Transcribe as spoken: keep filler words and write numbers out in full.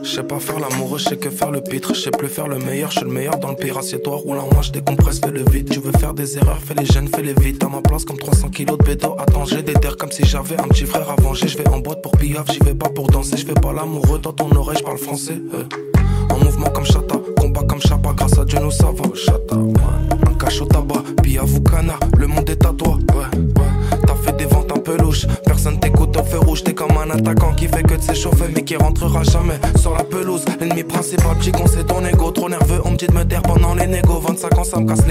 Je sais pas faire l'amoureux, je sais que faire le pitre. Je sais plus faire le meilleur, je suis le meilleur dans le pire. Assieds-toi, roule en moi, je décompresse, fais le vide. Tu veux faire des erreurs, fais les jeunes, fais les vite. À ma place comme trois cents kilos de bédo. Attends, j'ai des terres comme si j'avais un petit frère à venger. Je vais en boîte pour piaf, j'y vais pas pour danser. Je fais pas l'amoureux, dans ton oreille, je parle français. euh. En mouvement comme Chata, combat comme Chapa. Grâce à Dieu nous ça va, Chata, ouais. Un cachot tabac, puis à vous canard, le monde est à toi, ouais, ouais. T'as fait des ventes un peu louches, personne t'écoute au feu rouge. T'es comme un attaquant qui fait que de s'échauffer mais qui rentrera jamais sur la pelouse. L'ennemi principal, petit con c'est ton ego. Trop nerveux, on me dit de me taire pendant les négos. Vingt-cinq ans ça me casse les